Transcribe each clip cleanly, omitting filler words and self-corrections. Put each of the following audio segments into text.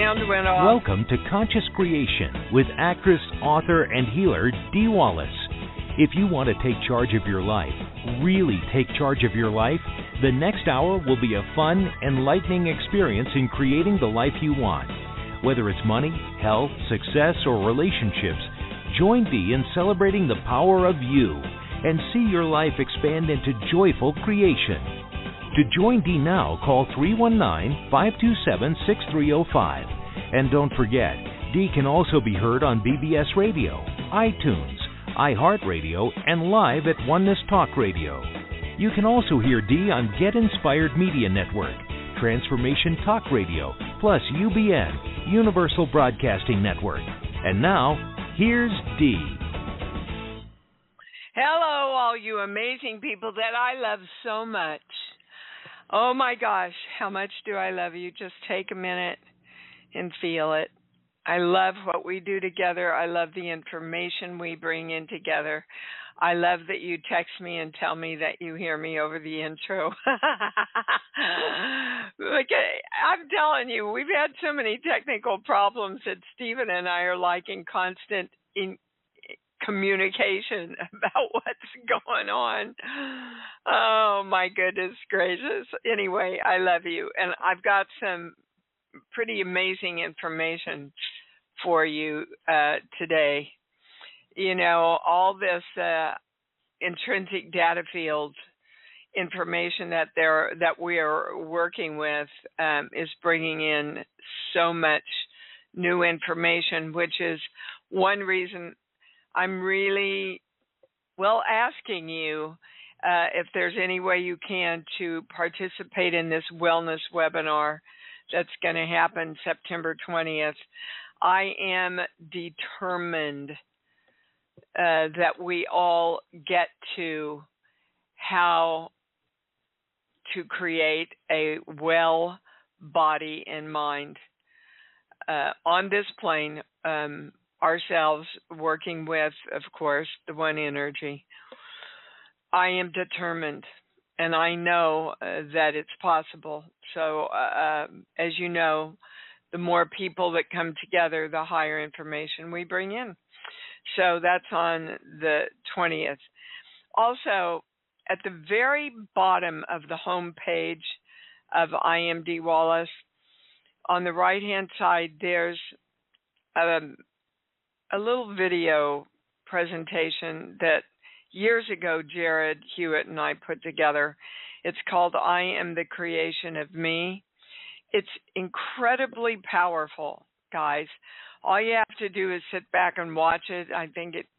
sound went off. Welcome to Conscious Creation with actress, author, and healer Dee Wallace. If you want to take charge of your life, really take charge of your life, the next hour will be a fun, enlightening experience in creating the life you want. Whether it's money, health, success, or relationships, join Dee in celebrating the power of you and see your life expand into joyful creation. To join Dee now, call 319-527-6305. And don't forget, Dee can also be heard on BBS Radio, iTunes, iHeartRadio, and live at Oneness Talk Radio. You can also hear Dee on Get Inspired Media Network, Transformation Talk Radio, plus UBN, Universal Broadcasting Network. And now, here's Dee. Hello, all you amazing people that I love so much. Oh my gosh, how much do I love you? Just take a minute and feel it. I love what we do together. I love the information we bring in together. I love that you text me and tell me that you hear me over the intro. I'm telling you, we've had so many technical problems that Stephen and I are like in constant communication about what's going on. Oh, my goodness gracious. Anyway, I love you. And I've got some pretty amazing information for you today. You know, all this intrinsic data field information that we are working with is bringing in so much new information, which is one reason I'm really, asking you if there's any way you can to participate in this wellness webinar that's going to happen September 20th. I am determined that we all get to how to create a well body and mind on this plane, ourselves working with, of course, the one energy. I am determined, and I know that it's possible. So, as you know, the more people that come together, the higher information we bring in. So that's on the 20th. Also, at the very bottom of the home page of I Am Dee Wallace, on the right-hand side, there's a little video presentation that years ago Jared Hewitt and I put together. It's called I Am the Creation of Me. It's incredibly powerful, guys. All you have to do is sit back and watch it. I think it's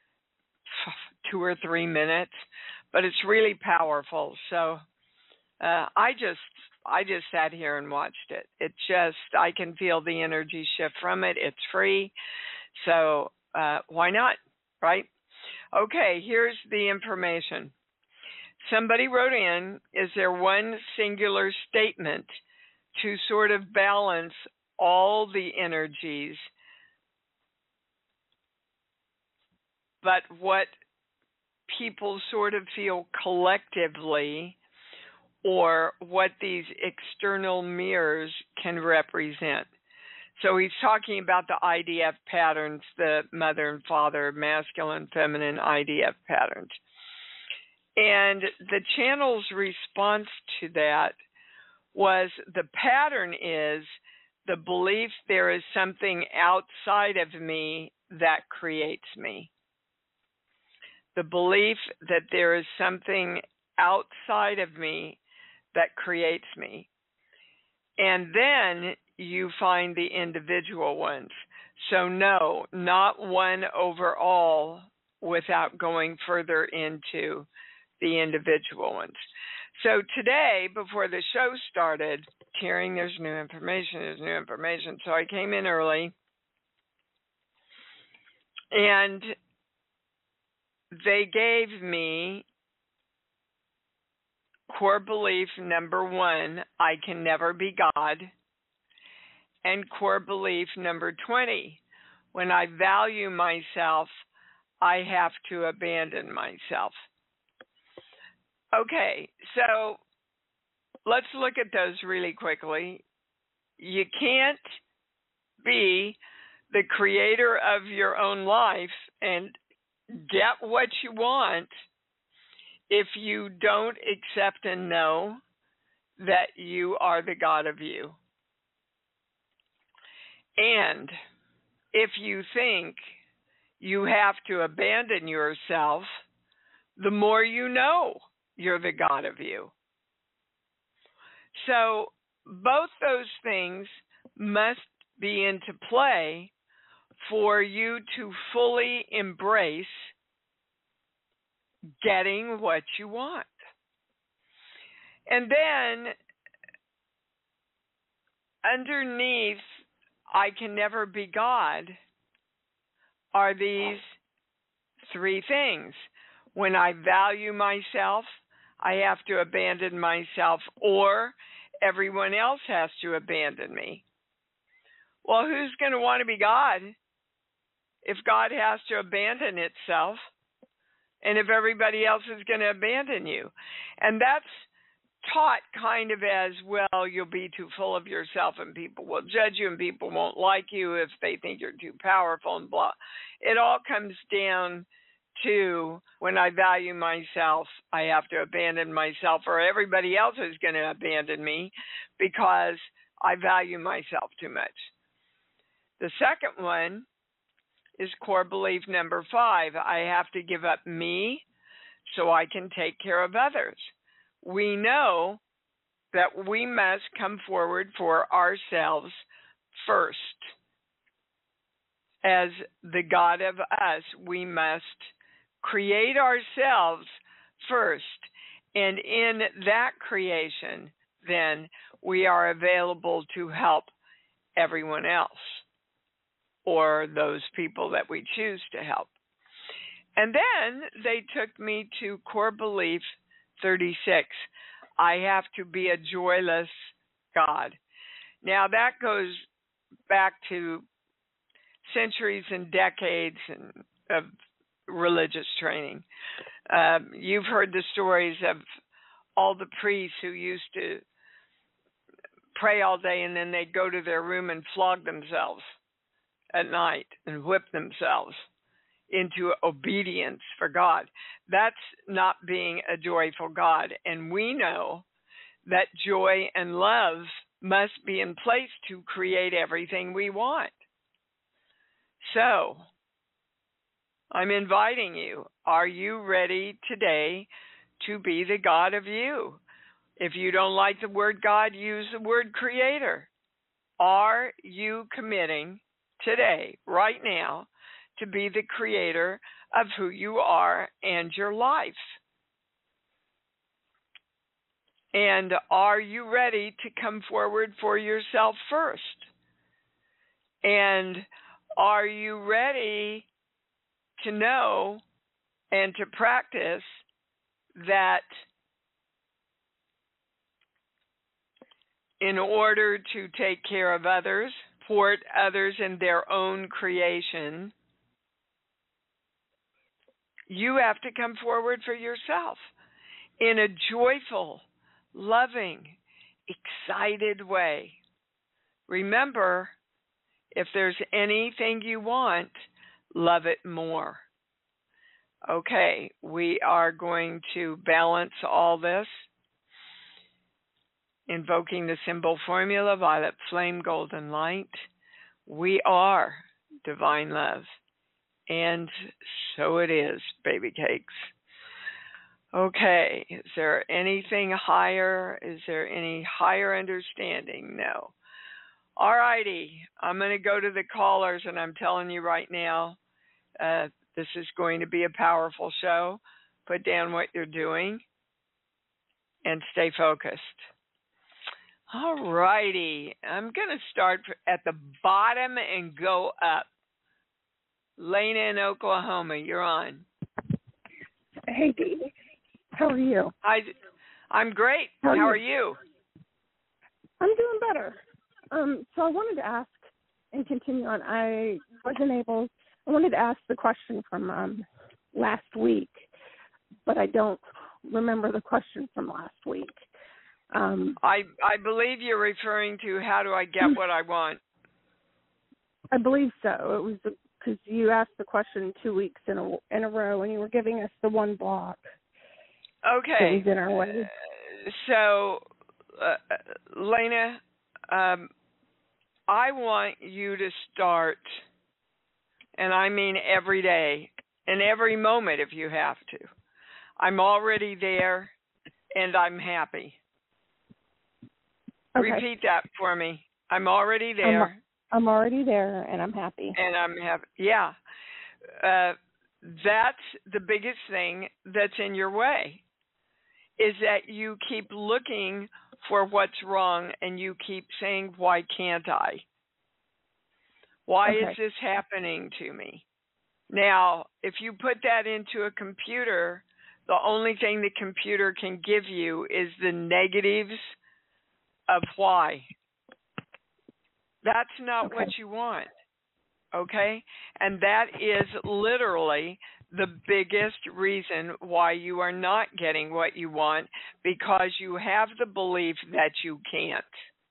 2 or 3 minutes, but it's really powerful. So I just sat here and watched it. I can feel the energy shift from it. It's free. So why not, right? Okay, here's the information. Somebody wrote in, is there one singular statement to sort of balance all the energies, but what people sort of feel collectively, or what these external mirrors can represent? So he's talking about the IDF patterns, the mother and father, masculine, feminine IDF patterns. And the channel's response to that was the pattern is the belief there is something outside of me that creates me. The belief that there is something outside of me that creates me. And then you find the individual ones. So no, not one overall without going further into the individual ones. So today, before the show started, hearing there's new information. So I came in early, and they gave me core belief number 1, I can never be God, and core belief number 20, when I value myself, I have to abandon myself. Okay, so let's look at those really quickly. You can't be the creator of your own life and get what you want if you don't accept and know that you are the God of you. And if you think you have to abandon yourself, the more you know you're the God of you. So both those things must be into play for you to fully embrace getting what you want. And then underneath, I can never be God, are these three things. When I value myself, I have to abandon myself, or everyone else has to abandon me. Well, who's going to want to be God if God has to abandon itself, and if everybody else is going to abandon you? And that's taught kind of as, well, you'll be too full of yourself and people will judge you and people won't like you if they think you're too powerful and blah. It all comes down to, when I value myself, I have to abandon myself, or everybody else is going to abandon me because I value myself too much. The second one is core belief number 5. I have to give up me so I can take care of others. We know that we must come forward for ourselves first. As the God of us, we must create ourselves first. And in that creation, then, we are available to help everyone else, or those people that we choose to help. And then they took me to core belief 36. I have to be a joyless God. Now that goes back to centuries and decades of religious training. You've heard the stories of all the priests who used to pray all day and then they'd go to their room and flog themselves at night and whip themselves into obedience for God. That's not being a joyful God. And we know that joy and love must be in place to create everything we want. So, I'm inviting you. Are you ready today to be the God of you? If you don't like the word God, use the word creator. Are you committing today, right now, to be the creator of who you are and your life? And are you ready to come forward for yourself first? And are you ready to know and to practice that in order to take care of others, support others in their own creation, you have to come forward for yourself in a joyful, loving, excited way. Remember, if there's anything you want, love it more. Okay, we are going to balance all this. Invoking the symbol formula, violet flame, golden light. We are divine love. And so it is, baby cakes. Okay, is there anything higher? Is there any higher understanding? No. All righty, I'm going to go to the callers, and I'm telling you right now, this is going to be a powerful show. Put down what you're doing and stay focused. All righty, I'm going to start at the bottom and go up. Lena in Oklahoma, you're on. Hey, Dee. How are you? I'm great. How are you? I'm doing better. So I wanted to ask and continue on. I wanted to ask the question from last week, but I don't remember the question from last week. I believe you're referring to how do I get what I want? I believe so. It was because you asked the question 2 weeks in a row, and you were giving us the one block Okay. that was in our way. So, Lena, I want you to start, and I mean every day, and every moment if you have to. I'm already there, and I'm happy. Okay. Repeat that for me. I'm already there. I'm already there, and I'm happy. And I'm happy. Yeah. That's the biggest thing that's in your way, is that you keep looking for what's wrong and you keep saying, why can't I? Why is this happening to me? Now, if you put that into a computer, the only thing the computer can give you is the negatives of why. That's not what you want, okay? And that is literally the biggest reason why you are not getting what you want, because you have the belief that you can't.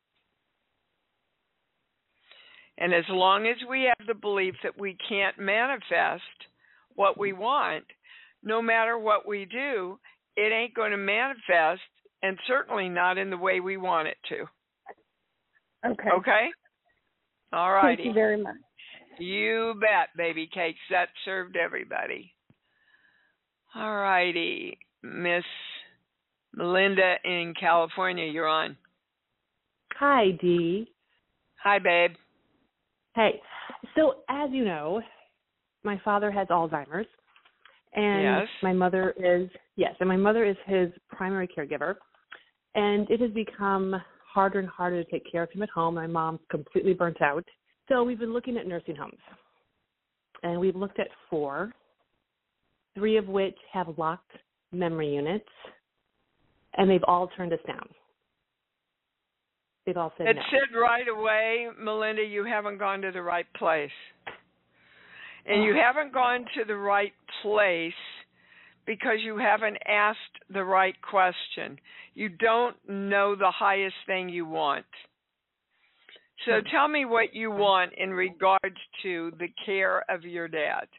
And as long as we have the belief that we can't manifest what we want, no matter what we do, it ain't going to manifest, and certainly not in the way we want it to. Okay. Okay? All righty. Thank you very much. You bet, baby cakes. That served everybody. All righty. Miss Melinda in California, you're on. Hi, Dee. Hi, babe. Hey. So, as you know, my father has Alzheimer's, and my mother is his primary caregiver, and it has become harder and harder to take care of him at home. My mom's completely burnt out. So we've been looking at nursing homes, and we've looked at 4, 3 of which have locked memory units, and they've all turned us down. They've all said no. It said right away, Melinda, you haven't gone to the right place. And you haven't gone to the right place because you haven't asked the right question. You don't know the highest thing you want. So tell me what you want in regards to the care of your dad.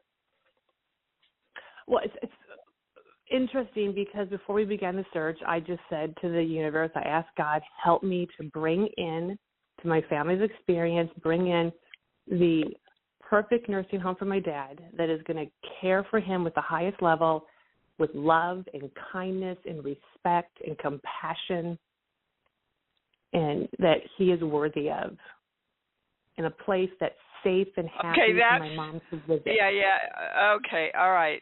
Well, it's interesting because before we began the search, I just said to the universe, I asked God, help me to bring in, to my family's experience, bring in the perfect nursing home for my dad that is going to care for him with the highest level, with love and kindness and respect and compassion, and that he is worthy of, in a place that's safe and happy for my mom to visit. Yeah. Okay, all right.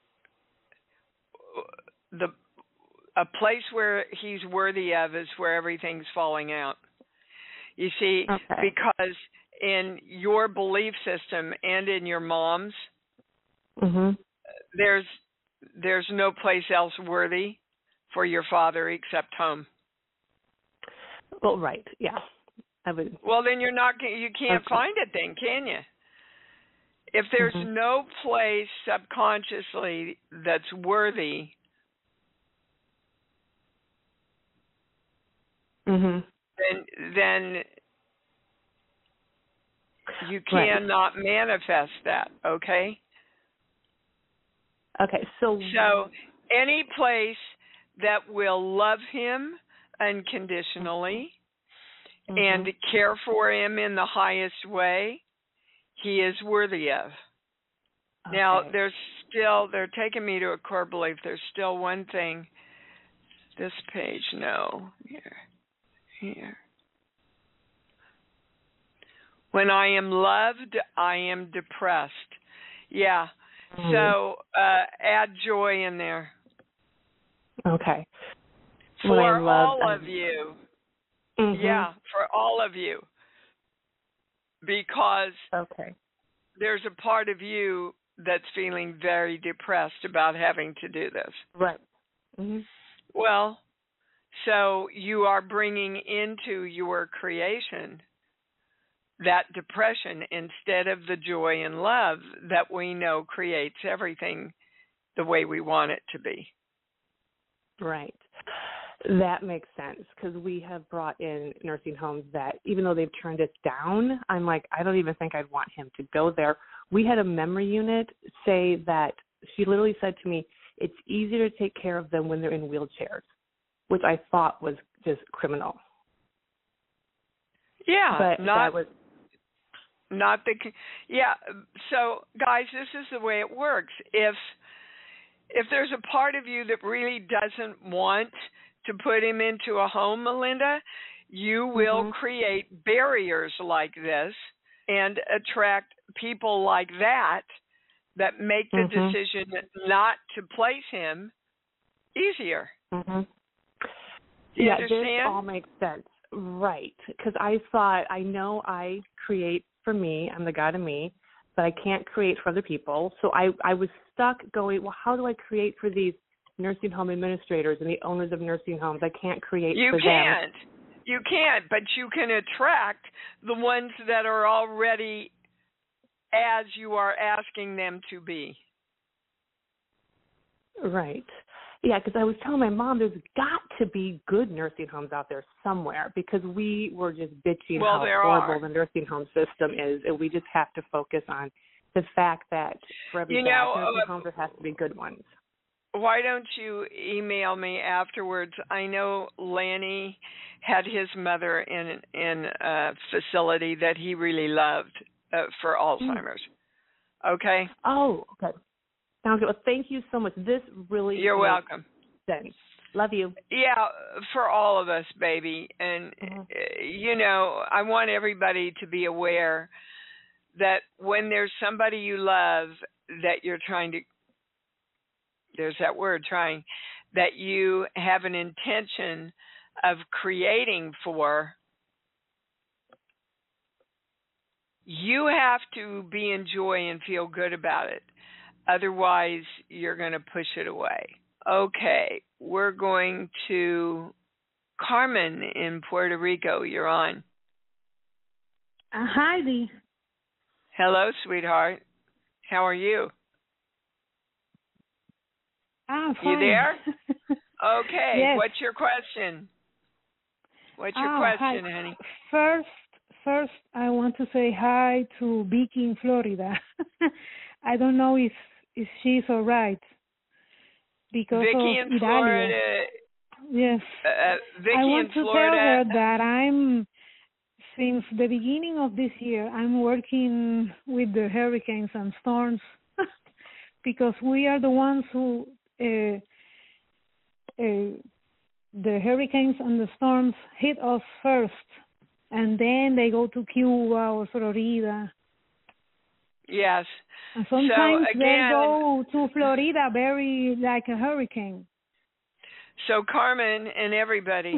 A place where he's worthy of is where everything's falling out. You see, because in your belief system and in your mom's, there's no place else worthy for your father except home. Well, right, yeah. Well, then you can't find it then, can you? If there's no place subconsciously that's worthy, then you cannot manifest that, okay? Okay, so any place that will love him unconditionally and care for him in the highest way, he is worthy of. Okay. Now, they're taking me to a core belief. There's still one thing. This page, no. Here. When I am loved, I am depressed. Yeah. So add joy in there. Okay. For all of you. Yeah, for all of you. Because there's a part of you that's feeling very depressed about having to do this. Right. Well, so you are bringing into your creation that depression instead of the joy and love that we know creates everything the way we want it to be. Right. That makes sense because we have brought in nursing homes that even though they've turned us down, I'm like, I don't even think I'd want him to go there. We had a memory unit say that she literally said to me, it's easier to take care of them when they're in wheelchairs, which I thought was just criminal. Yeah, but not that was not the yeah. So guys, this is the way it works. If there's a part of you that really doesn't want to put him into a home, Melinda, you will create barriers like this and attract people like that make the decision not to place him easier. Do you understand? This all makes sense. Right. Because I thought, I know I create for me, I'm the God of me, but I can't create for other people. So I was stuck going, well, how do I create for these nursing home administrators and the owners of nursing homes? I can't create for them. You can't, but you can attract the ones that are already as you are asking them to be. Right. Yeah, because I was telling my mom there's got to be good nursing homes out there somewhere because we were just bitching how horrible the nursing home system is, and we just have to focus on the fact that for every bad nursing home there has to be good ones. Why don't you email me afterwards? I know Lanny had his mother in a facility that he really loved for Alzheimer's. Okay? Oh, okay. Sounds good. Well, thank you so much. This really You're welcome. Sense. Love you. Yeah, for all of us, baby. And, you know, I want everybody to be aware that when there's somebody you love that you're trying to, there's that word, trying, that you have an intention of creating for, you have to be in joy and feel good about it. Otherwise, you're going to push it away. Okay, we're going to Carmen in Puerto Rico. You're on. Hi, Dee. Hello, sweetheart. How are you? I'm fine. You there? Okay. Yes. What's your question? What's your question, hi. honey? First, I want to say hi to Vicky in Florida. I don't know if she's all right because Vicky of in Florida. Yes. Vicky I want in to Florida. tell her that since the beginning of this year, I'm working with the hurricanes and storms because we are the ones who the hurricanes and the storms hit us first, and then they go to Cuba or Florida. Yes. And sometimes so, again, they go to Florida very like a hurricane. So, Carmen and everybody,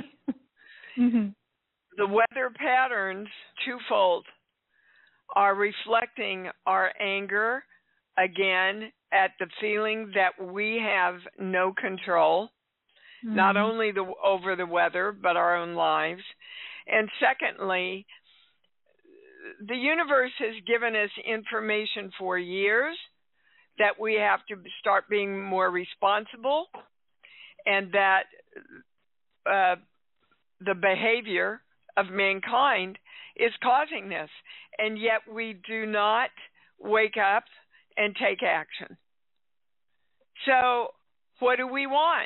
the weather patterns, twofold, are reflecting our anger, again, at the feeling that we have no control, not only over the weather, but our own lives. And secondly, the universe has given us information for years that we have to start being more responsible, and that the behavior of mankind is causing this. And yet we do not wake up and take action. So what do we want?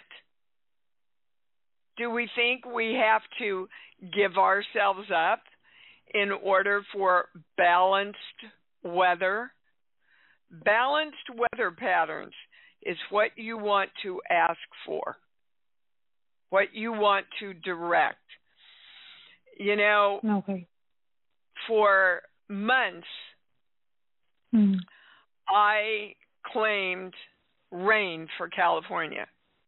Do we think we have to give ourselves up in order for balanced weather? Balanced weather patterns is what you want to ask for, what you want to direct. You know, for months, I claimed rain for California.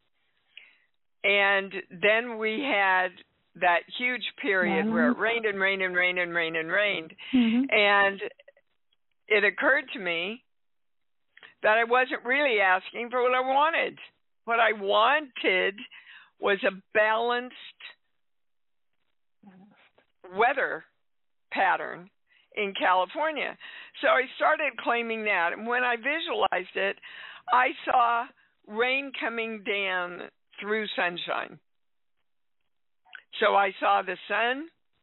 And then we had that huge period where it rained and rained and rained and rained and rained. And it occurred to me that I wasn't really asking for what I wanted. What I wanted was a balanced weather pattern in California. So I started claiming that. And when I visualized it, I saw rain coming down through sunshine. So I saw the sun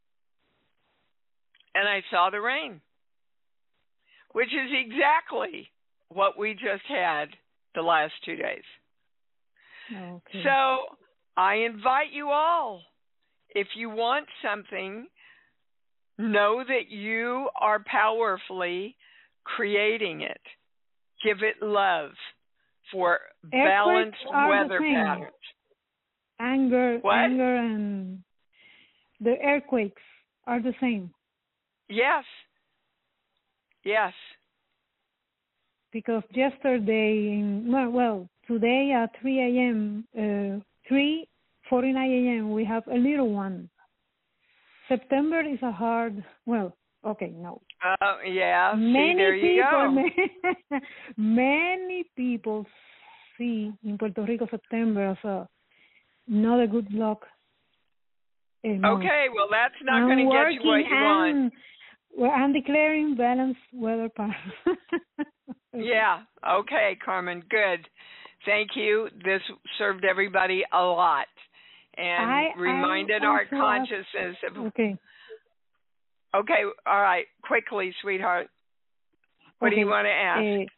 and I saw the rain, which is exactly what we just had the last 2 days. Okay. So I invite you all, if you want something, know that you are powerfully creating it. Give it love for balanced weather patterns. Anger What? and the earthquakes are the same. Yes. Yes. Because yesterday, today at 3 a.m., 3:49 a.m., we have a little one. September is a hard, okay, no. Yeah, Many see, there you go. Many people see in Puerto Rico September as not a good luck month. Okay, well, that's not going to get you what you want. Well, I'm declaring balanced weather patterns. Yeah, okay, Carmen, good. Thank you. This served everybody a lot and reminded our consciousness of... Okay. Okay, all right, quickly, sweetheart. What do you want to ask?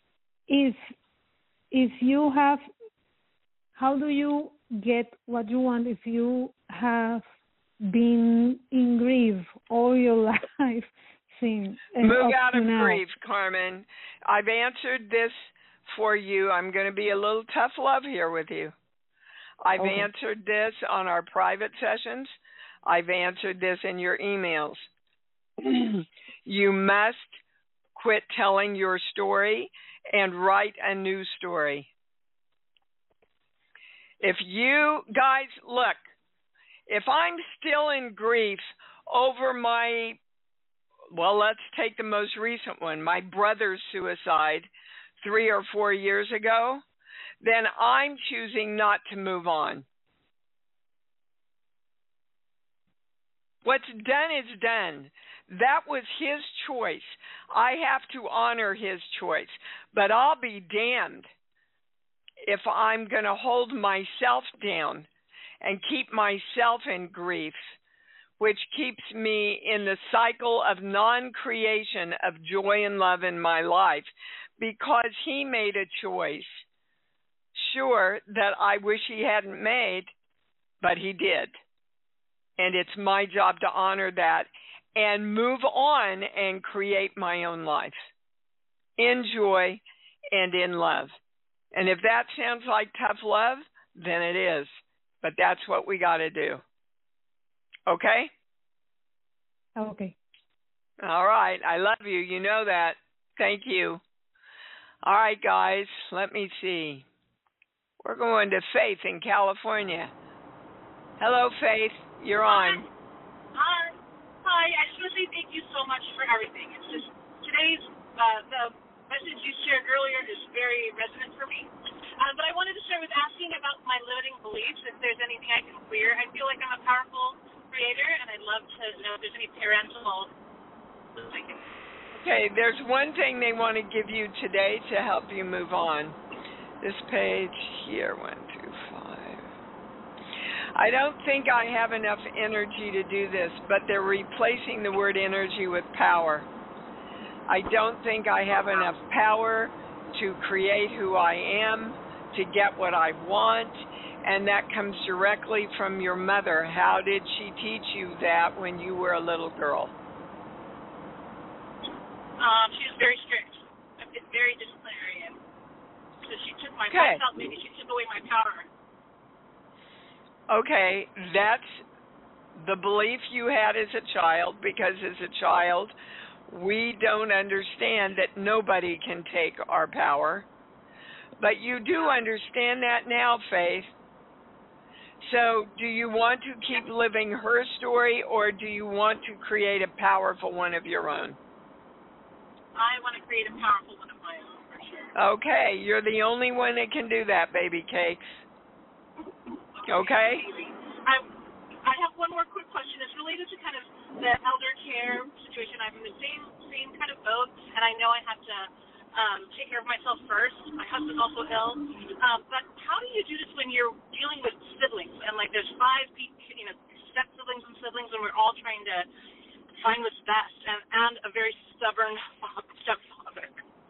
If you have, how do you get what you want if you have been in grief all your life? Move out of grief, Carmen. I've answered this for you. I'm going to be a little tough love here with you. I've answered this on our private sessions. I've answered this in your emails. You must quit telling your story and write a new story. If you guys, look, if I'm still in grief over my, let's take the most recent one, my brother's suicide 3 or 4 years ago, then I'm choosing not to move on. What's done is done. That was his choice. I have to honor his choice. But I'll be damned if I'm going to hold myself down and keep myself in grief, which keeps me in the cycle of non-creation of joy and love in my life, because he made a choice, sure, that I wish he hadn't made, but he did. And it's my job to honor that and move on and create my own life in joy and in love. And if that sounds like tough love, then it is. But that's what we got to do. Okay? Okay. All right. I love you. You know that. Thank you. All right, guys. Let me see. We're going to Faith in California. Hello, Faith. You're on. Hi. I just want to say thank you so much for everything. It's just today's the message you shared earlier is very resonant for me. But I wanted to start with asking about my limiting beliefs, if there's anything I can clear. I feel like I'm a powerful creator, and I'd love to know if there's any parental. Okay, there's one thing they want to give you today to help you move on. This page here, 1, 2, 5. I don't think I have enough energy to do this, but they're replacing the word energy with power. I don't think I have enough power to create who I am, to get what I want, and that comes directly from your mother. How did she teach you that when you were a little girl? She was very strict, very disciplinarian. So she took my, I felt maybe she took away my power. Okay, that's the belief you had as a child, because as a child, we don't understand that nobody can take our power. But you do understand that now, Faith. So do you want to keep living her story, or do you want to create a powerful one of your own? I want to create a powerful one of my own, for sure. Okay, you're the only one that can do that, baby cakes. Okay? I have one more quick question. It's related to kind of the elder care situation. I'm in the same kind of boat, and I know I have to take care of myself first. My husband's also ill. But how do you do this when you're dealing with siblings and like there's 5 people, step-siblings and siblings, and we're all trying to find what's best, and a very stubborn stepfather.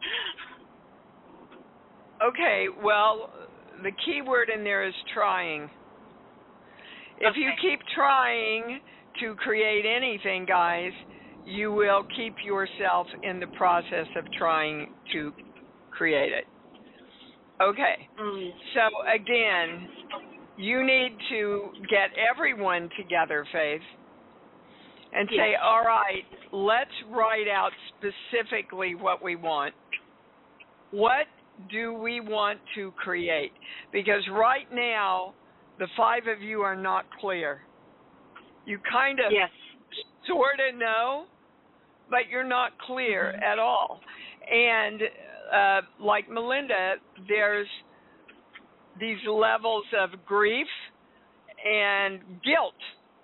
Okay, well, the key word in there is trying. If you keep trying to create anything, guys, you will keep yourself in the process of trying to create it. Okay, so again, you need to get everyone together, Faith, and say, all right, let's write out specifically what we want. What do we want to create? Because right now, the 5 of you are not clear. You kind of sort of know, but you're not clear at all. And like Melinda, there's these levels of grief and guilt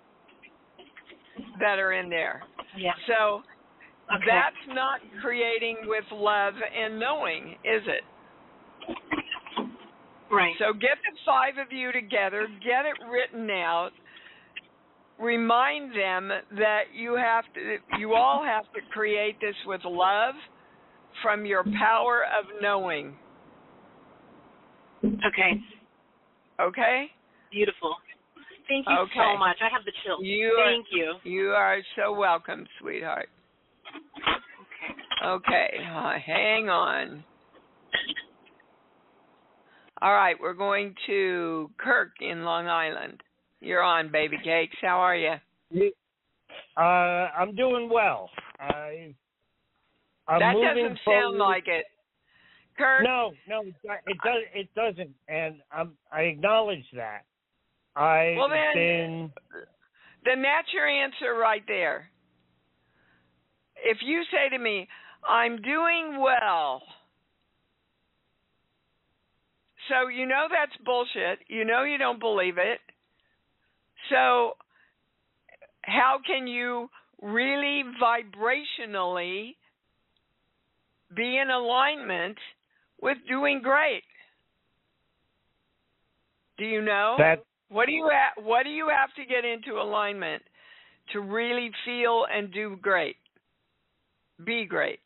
that are in there. Yeah. So that's not creating with love and knowing, is it? Right. So get the 5 of you together, get it written out, remind them that you all have to create this with love from your power of knowing. Okay. Okay? Beautiful. Thank you so much. I have the chills. Thank you. You are so welcome, sweetheart. Okay. Hang on. All right, we're going to Kirk in Long Island. You're on, baby cakes. How are you? I'm doing well. I'm that moving doesn't forward. Sound like it, Kirk. No, it doesn't, and I acknowledge that. Then that's your answer right there. If you say to me, I'm doing well, so you know that's bullshit. You know you don't believe it. So how can you really vibrationally be in alignment with doing great? Do you know? What do you have to get into alignment to really feel and do great? Be great.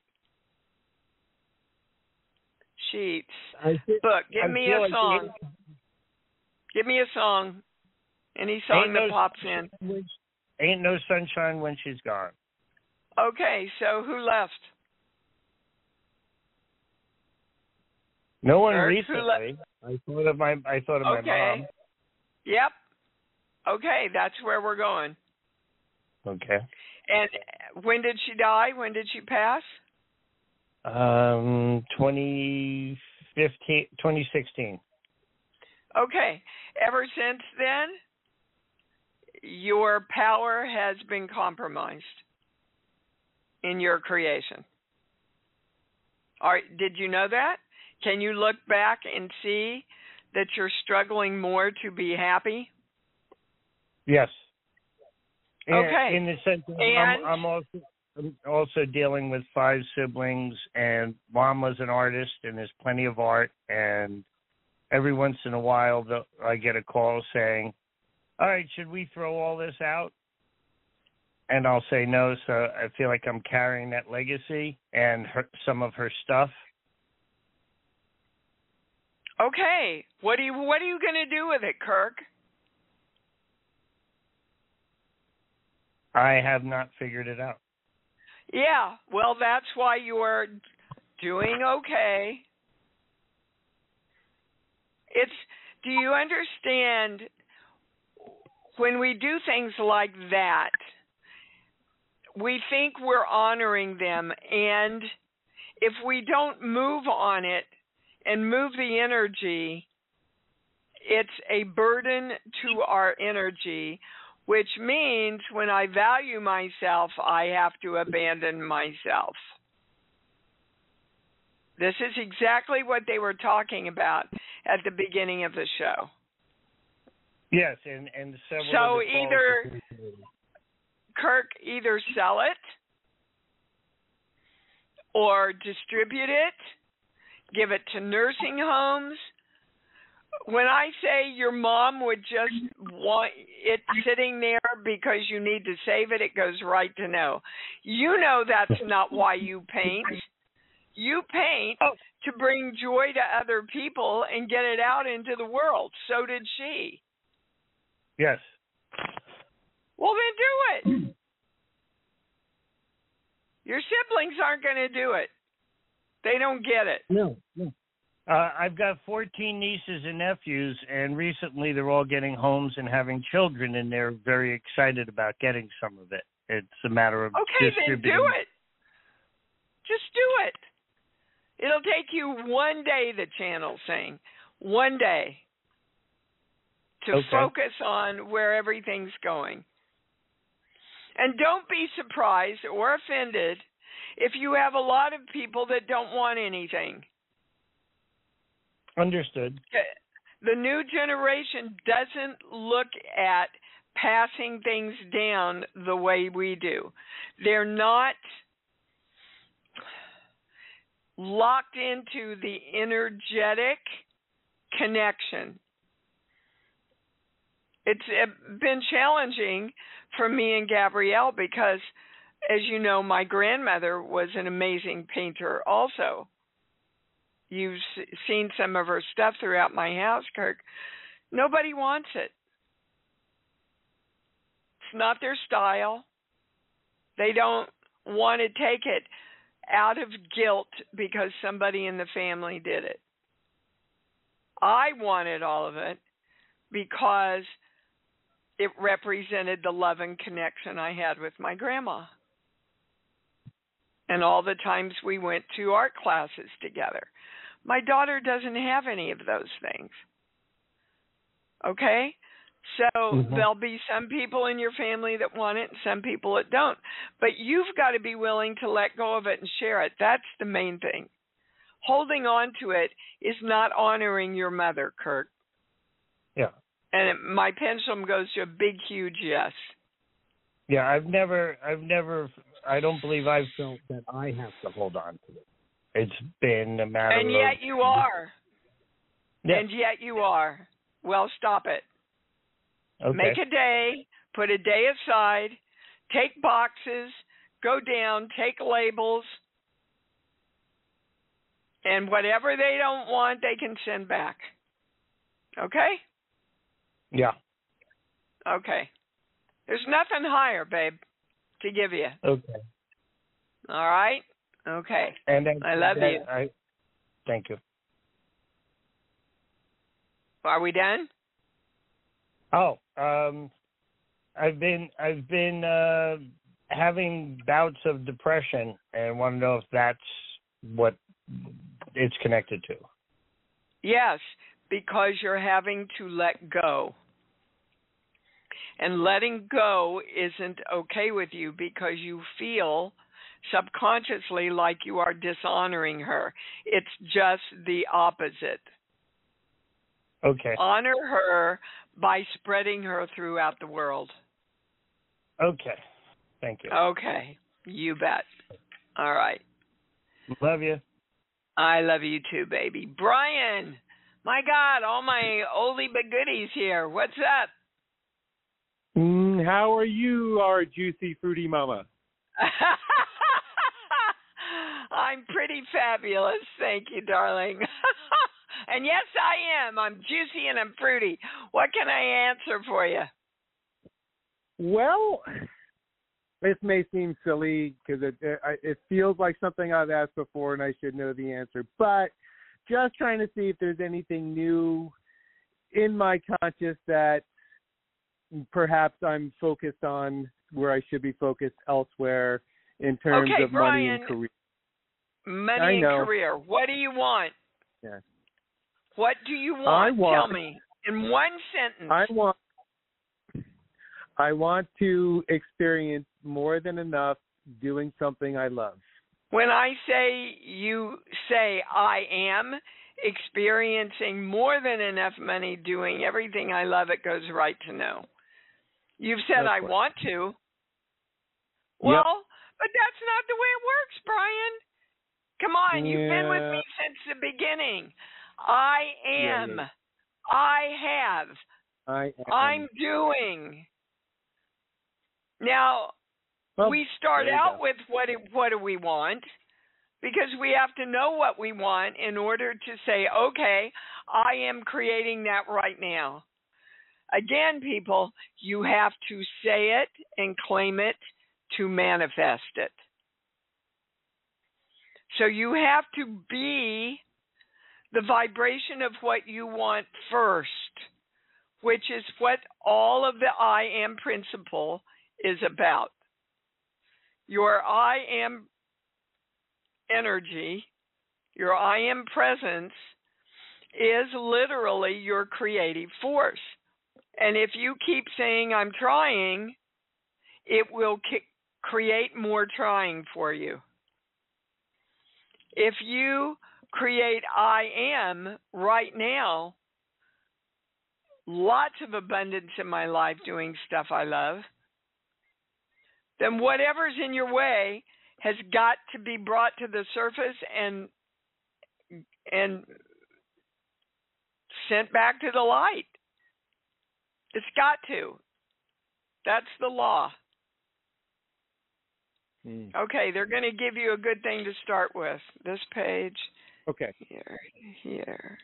Sheets. Book. Give me a song. Give me a song. Any song that pops in. Ain't no sunshine when she's gone. Okay, so who left? No one recently. I thought of my mom. Yep. Okay, that's where we're going. Okay. And when did she die? When did she pass? 2016. Okay. Ever since then, your power has been compromised in your creation. Did you know that? Can you look back and see that you're struggling more to be happy? Yes. Okay. In the sense that I'm also dealing with 5 siblings, and Mom was an artist, and there's plenty of art, and every once in a while I get a call saying, all right, should we throw all this out? And I'll say no, so I feel like I'm carrying that legacy and some of her stuff. Okay. What are you going to do with it, Kirk? I have not figured it out. Yeah, well, that's why you're doing okay. Do you understand, when we do things like that, we think we're honoring them, and if we don't move on it and move the energy, it's a burden to our energy, which means when I value myself, I have to abandon myself. This is exactly what they were talking about at the beginning of the show. Yes, and several. So Kirk, either sell it or distribute it, give it to nursing homes. When I say your mom would just want it sitting there because you need to save it, it goes right to know. You know that's not why you paint. You paint to bring joy to other people and get it out into the world. So did she. Yes. Well, then do it. Your siblings aren't going to do it. They don't get it. No. I've got 14 nieces and nephews, and recently they're all getting homes and having children, and they're very excited about getting some of it. It's a matter of then do it. Just do it. It'll take you one day, the channel's saying. One day. To focus on where everything's going. And don't be surprised or offended if you have a lot of people that don't want anything. Understood. The new generation doesn't look at passing things down the way we do. They're not locked into the energetic connection. It's been challenging for me and Gabrielle because, as you know, my grandmother was an amazing painter also. You've seen some of her stuff throughout my house, Kirk. Nobody wants it. It's not their style. They don't want to take it out of guilt because somebody in the family did it. I wanted all of it because it represented the love and connection I had with my grandma. And all the times we went to art classes together. My daughter doesn't have any of those things. Okay? So there'll be some people in your family that want it and some people that don't. But you've got to be willing to let go of it and share it. That's the main thing. Holding on to it is not honoring your mother, Kurt. Yeah. And my pendulum goes to a big, huge yes. Yeah, I don't believe I've felt that I have to hold on to it. It's been a matter of... And yet you are. Yeah. And yet you are. Well, stop it. Okay. Make a day, put a day aside, take boxes, go down, take labels, and whatever they don't want, they can send back. Okay? Yeah. Okay. There's nothing higher, babe, to give you. Okay. All right? Okay. And I love you. Thank you. Are we done? Oh, I've been having bouts of depression, and want to know if that's what it's connected to. Yes, because you're having to let go. And letting go isn't okay with you because you feel subconsciously like you are dishonoring her. It's just the opposite. Okay. Honor her by spreading her throughout the world. Okay. Thank you. Okay. You bet. All right. Love you. I love you too, baby. Brian, my God, all my oldie but goodies here. What's up? How are you, our juicy, fruity mama? I'm pretty fabulous. Thank you, darling. And yes, I am. I'm juicy and I'm fruity. What can I answer for you? Well, this may seem silly because it feels like something I've asked before and I should know the answer, but just trying to see if there's anything new in my conscious that perhaps I'm focused on where I should be focused elsewhere in terms of Brian, money and career. Money and career. What do you want? Yeah. What do you want? Tell me in one sentence. I want to experience more than enough doing something I love. When I say you say I am experiencing more than enough money doing everything I love, it goes right to no. You've said I want to. Well, but that's not the way it works, Brian. Come on, you've been with me since the beginning. I am. I have. I am. I'm doing. Now, we start out go. with what do we want, because we have to know what we want in order to say, okay, I am creating that right now. Again, people, you have to say it and claim it to manifest it. So you have to be the vibration of what you want first, which is what all of the I am principle is about. Your I am energy, your I am presence is literally your creative force. And if you keep saying I'm trying, it will create more trying for you. If you create I am right now, lots of abundance in my life doing stuff I love, then whatever's in your way has got to be brought to the surface and sent back to the light. It's got to. That's the law. Okay, they're going to give you a good thing to start with. This page. Okay. Here.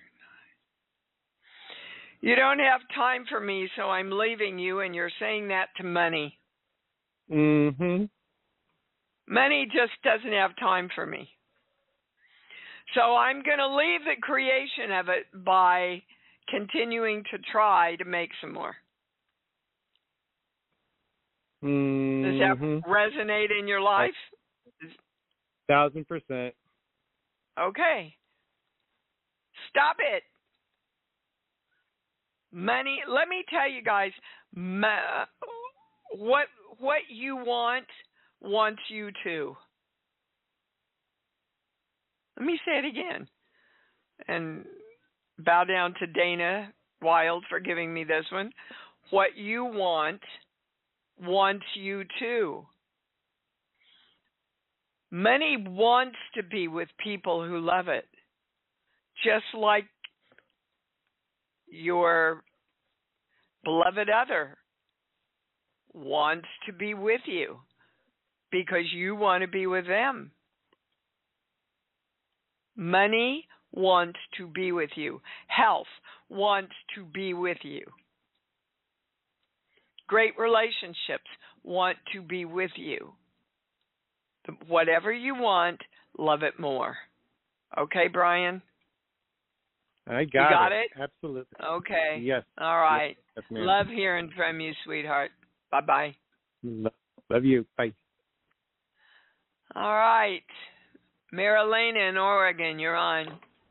You don't have time for me, so I'm leaving you, and you're saying that to money. Mm-hmm. Money just doesn't have time for me. So I'm going to leave the creation of it by continuing to try to make some more. Mm-hmm. Does that resonate in your life? 1,000%. Okay. Stop it. Money, let me tell you guys, what you want wants you to. Let me say it again. And bow down to Dana Wild for giving me this one. What you want wants you to. Money wants to be with people who love it, just like your beloved other wants to be with you because you want to be with them. Money wants to be with you. Health wants to be with you. Great relationships want to be with you. Whatever you want, love it more. Okay, Brian? I got it. You got it? Absolutely. Okay. Yes. All right. Yes, ma'am. Love hearing from you, sweetheart. Bye-bye. Love you. Bye. All right. Marilena in Oregon, you're on.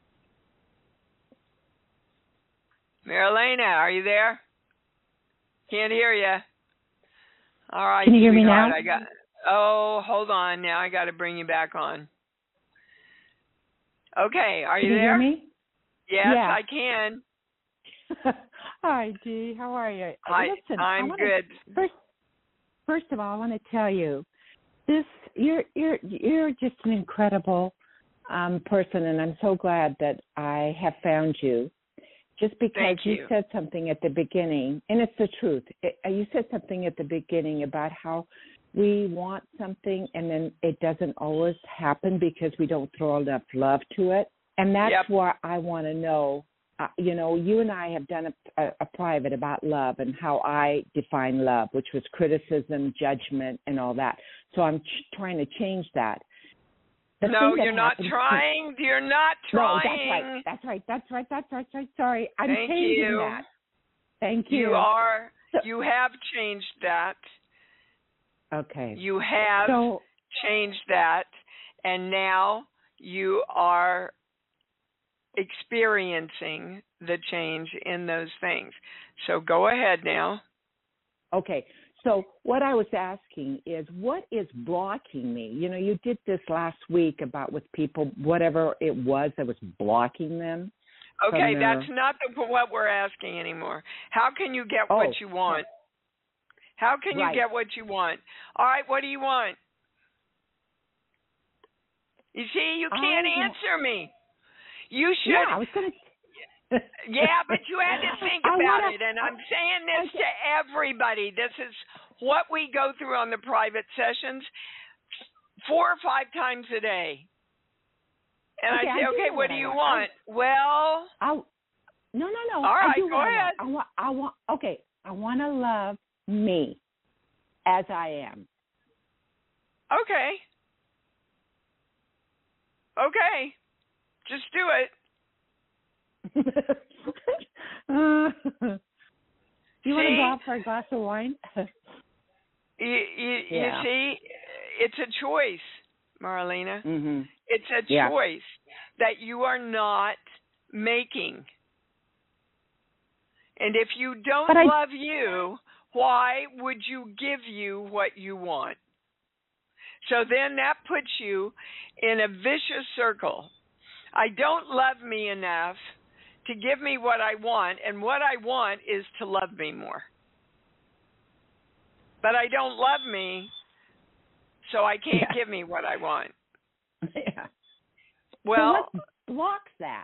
Marilena, are you there? Can't hear you. All right. Can you hear me now? Oh, hold on. Now I got to bring you back on. Okay. Are you there? Can you hear me? Yes, yeah. I can. Hi, Dee. How are you? Hi, Listen, I'm good. First of all, I want to tell you, you're just an incredible person, and I'm so glad that I have found you. Just because you said something at the beginning, and it's the truth. You said something at the beginning about how we want something, and then it doesn't always happen because we don't throw enough love to it. And that's why I want to know, you and I have done a private about love and how I define love, which was criticism, judgment, and all that. So I'm trying to change that. No, you're not trying. You're not trying. No, that's right. Sorry. I'm changing that. Thank you. You have changed that. Okay. You have changed that, and now you are experiencing the change in those things. So go ahead now. Okay. So what I was asking is, what is blocking me? You did this last week about with people, whatever it was that was blocking them. Okay, that's not what we're asking anymore. How can you get what you want? How can you get what you want? All right, what do you want? You see, you can't answer me. You should. Yeah, I was going to. Yeah, but you had to think about it, and I'm saying this to everybody. This is what we go through on the private sessions 4 or 5 times a day. And I say, okay, what do you want? Well, no. All right, go ahead. I want to love me as I am. Okay. Okay. Just do it. You want to go out for a glass of wine? You see, it's a choice, Marlena. Mm-hmm. It's a choice that you are not making. And if you don't love you, why would you give you what you want? So then that puts you in a vicious circle. I don't love me enough to give me what I want, and what I want is to love me more. But I don't love me, so I can't give me what I want. Yeah. Well, so what blocks that?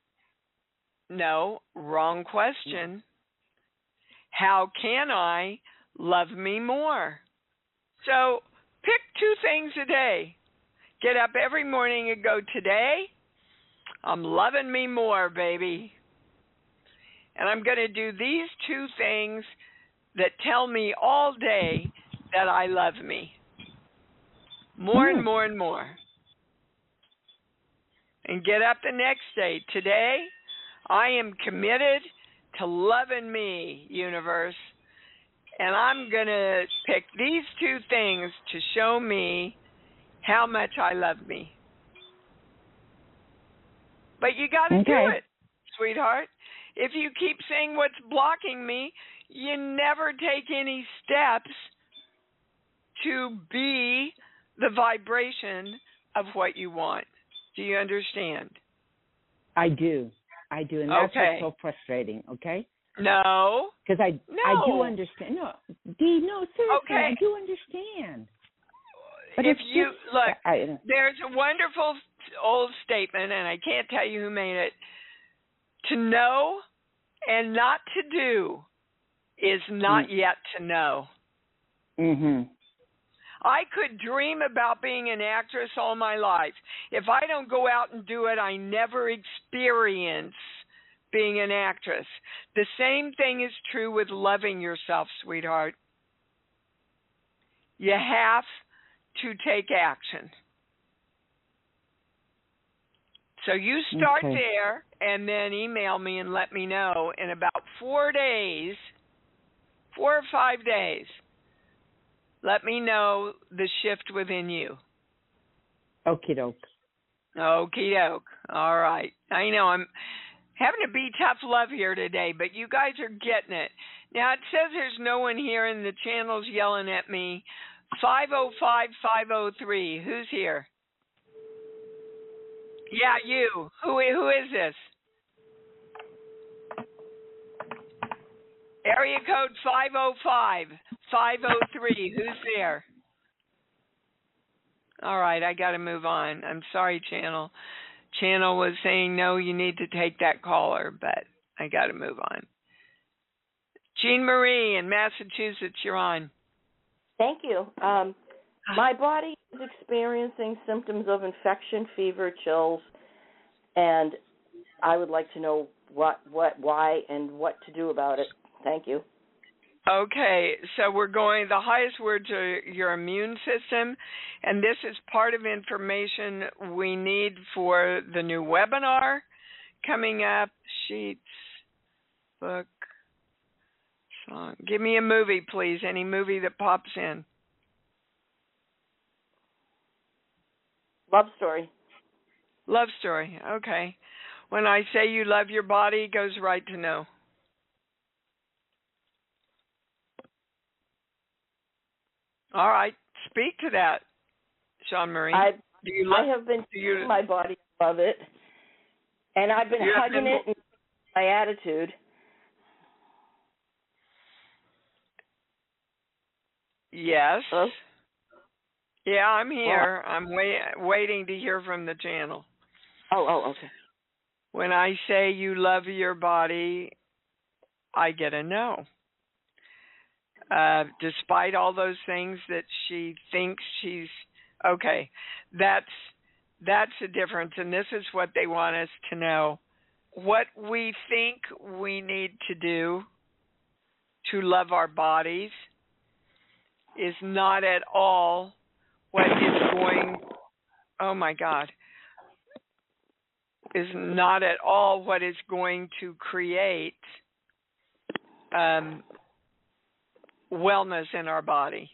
No, wrong question. How can I love me more? So pick 2 things a day. Get up every morning and go, today, I'm loving me more, baby. And I'm going to do these 2 things that tell me all day that I love me. More and more and more. And get up the next day. Today, I am committed to loving me, universe. And I'm going to pick these 2 things to show me how much I love me. But you got to do it, sweetheart. If you keep saying what's blocking me, you never take any steps to be the vibration of what you want. Do you understand? I do. And that's what's so frustrating, okay? No. Because I do understand. No, Dee, no, seriously, I do understand. But if you look, there's a wonderful old statement, and I can't tell you who made it. To know and not to do is not yet to know. Mhm. I could dream about being an actress all my life. If I don't go out and do it, I never experience being an actress. The same thing is true with loving yourself, sweetheart. You have to take action. So you start there and then email me and let me know in about 4 days, 4 or 5 days. Let me know the shift within you. Okie doke. Okie doke. All right. I know I'm having to be tough love here today, but you guys are getting it. Now, it says there's no one here and the channel's yelling at me. 505-503. Who's here? Yeah, you. Who is this? Area code 505-503. Who's there? All right, I got to move on. I'm sorry, Channel. Channel was saying, no, you need to take that caller, but I got to move on. Jean Marie in Massachusetts, you're on. Thank you. My body is experiencing symptoms of infection, fever, chills, and I would like to know why, and what to do about it. Thank you. Okay, so we're going, the highest word to your immune system, and this is part of information we need for the new webinar coming up. Sheets, book, song. Give me a movie, please, any movie that pops in. Love story. Love story, okay. When I say you love your body, it goes right to no. All right, speak to that, Sean Marie. I have been feeling my body, love it, and I've been hugging it and my attitude. Yes. Hello? Yeah, I'm here. I'm waiting to hear from the channel. Oh, okay. When I say you love your body, I get a no. despite all those things that she thinks she's okay. That's the difference, and this is what they want us to know. What we think we need to do to love our bodies is not at all what is going, oh my God, is not at all what is going to create wellness in our body.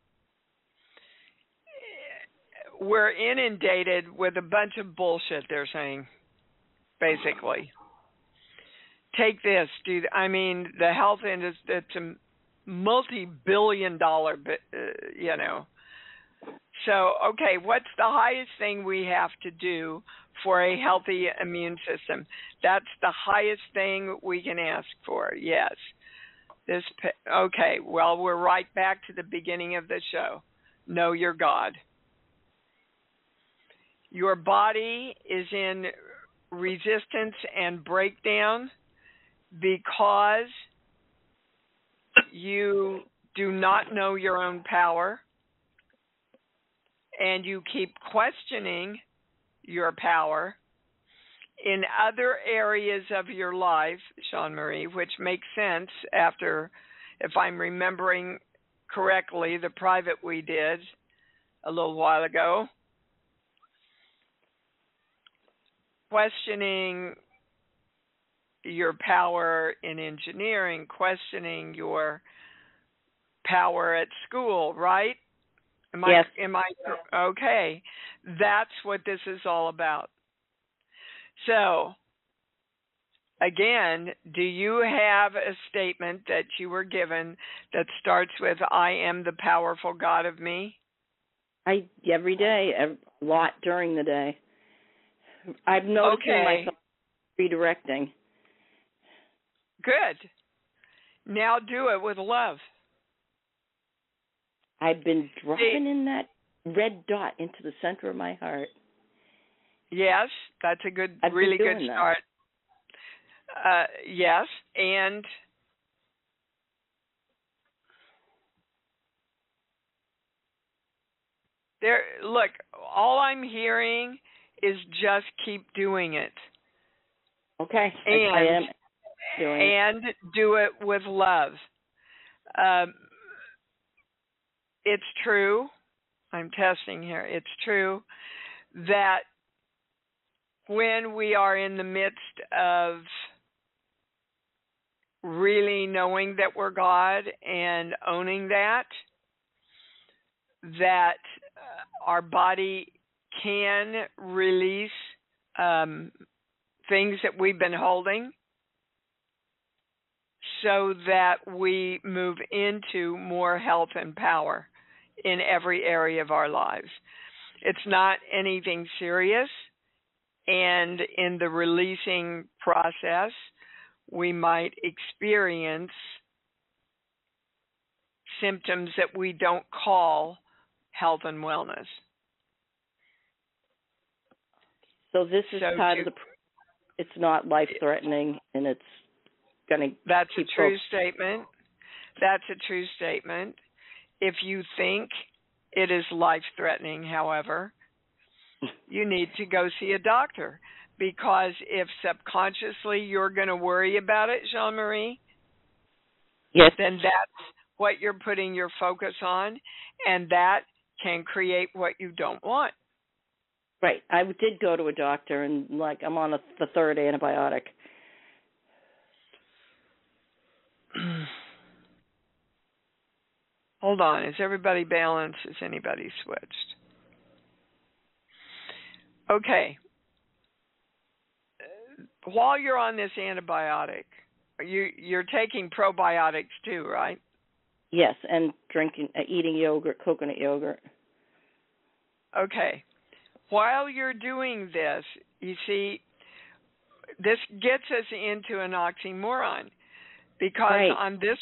We're inundated with a bunch of bullshit, they're saying, basically. Take this, dude. I mean, the health industry, it's a multi-billion-dollar, So, okay, what's the highest thing we have to do for a healthy immune system? That's the highest thing we can ask for, yes. Okay, well, we're right back to the beginning of the show. Know your God. Your body is in resistance and breakdown because you do not know your own power and you keep questioning your power in other areas of your life, Sean Marie, which makes sense after, if I'm remembering correctly, the private we did a little while ago. Questioning your power in engineering, questioning your power at school, right? Yes. Am I okay? That's what this is all about. So, again, do you have a statement that you were given that starts with, I am the powerful God of me? Every day, a lot during the day. I'm noticing myself redirecting. Good. Now do it with love. I've been dropping in that red dot into the center of my heart. Yes, that's a good, really good start. Yes, and there. Look, all I'm hearing is just keep doing it. Okay, and I am doing it. And do it with love. It's true. I'm testing here. It's true that when we are in the midst of really knowing that we're God and owning that our body can release things that we've been holding so that we move into more health and power in every area of our lives. It's not anything serious, and in the releasing process, we might experience symptoms that we don't call health and wellness. So this is part of the. It's not life-threatening, and it's going to. That's a true statement. That's a true statement. If you think it is life-threatening, however, you need to go see a doctor, because if subconsciously you're going to worry about it, Jean-Marie, yes, then that's what you're putting your focus on, and that can create what you don't want. Right. I did go to a doctor, and I'm on the third antibiotic. Hold on. Is everybody balanced? Is anybody switched? Okay. While you're on this antibiotic, you're taking probiotics too, right? Yes, and eating yogurt, coconut yogurt. Okay. While you're doing this, you see, this gets us into an oxymoron, because on this,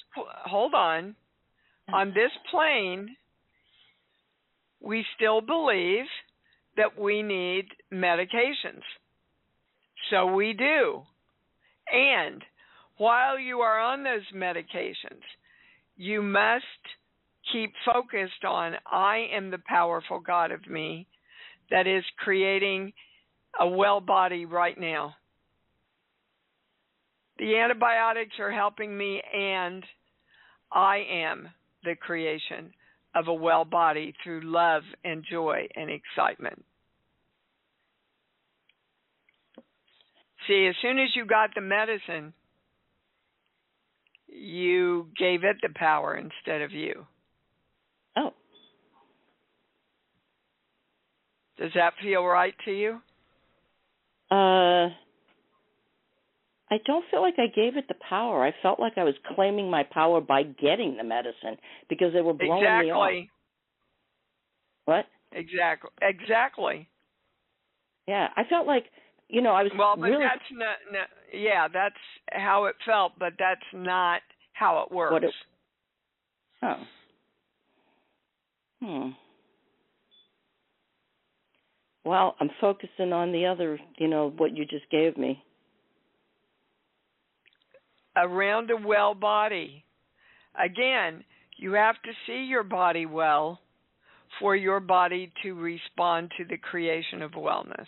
on this plane, we still believe that we need medications. So we do. And while you are on those medications, you must keep focused on, I am the powerful God of me that is creating a well body right now. The antibiotics are helping me, and I am the creation of a well body through love and joy and excitement. See, as soon as you got the medicine, you gave it the power instead of you. Oh. Does that feel right to you? I don't feel like I gave it the power. I felt like I was claiming my power by getting the medicine because they were blowing me off. What? Exactly. Yeah, I felt like, I was really... that's not, that's how it felt, but that's not how it works. Well, I'm focusing on the other, what you just gave me. Around a well body. Again, you have to see your body well for your body to respond to the creation of wellness.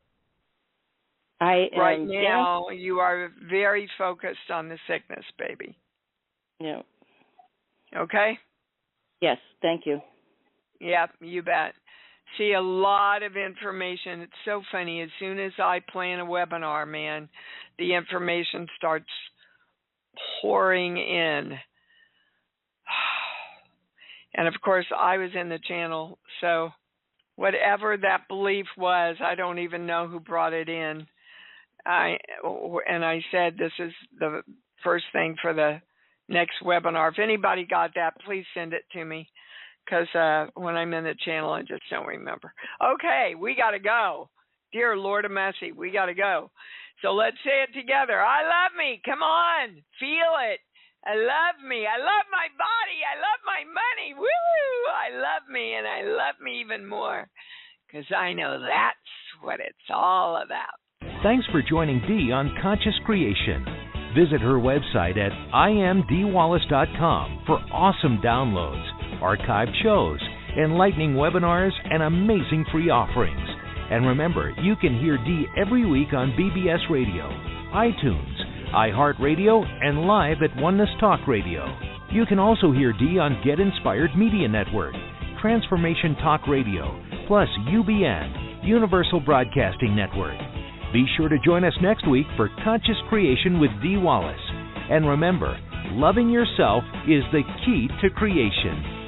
Right now, you are very focused on the sickness, baby. Yeah. Okay? Yes, thank you. Yeah, you bet. See, a lot of information. It's so funny. As soon as I plan a webinar, man, the information starts pouring in. And, of course, I was in the channel, so whatever that belief was, I don't even know who brought it in. I said this is the first thing for the next webinar. If anybody got that, please send it to me, because when I'm in the channel, I just don't remember. Okay, we got to go. Dear Lord of Mercy, we got to go. So let's say it together. I love me. Come on. Feel it. I love me. I love my body. I love my money. Woo! I love me, and I love me even more, because I know that's what it's all about. Thanks for joining Dee on Conscious Creation. Visit her website at imdwallace.com for awesome downloads, archived shows, enlightening webinars, and amazing free offerings. And remember, you can hear Dee every week on BBS Radio, iTunes, iHeartRadio, and live at Oneness Talk Radio. You can also hear Dee on Get Inspired Media Network, Transformation Talk Radio, plus UBN, Universal Broadcasting Network. Be sure to join us next week for Conscious Creation with Dee Wallace. And remember, loving yourself is the key to creation.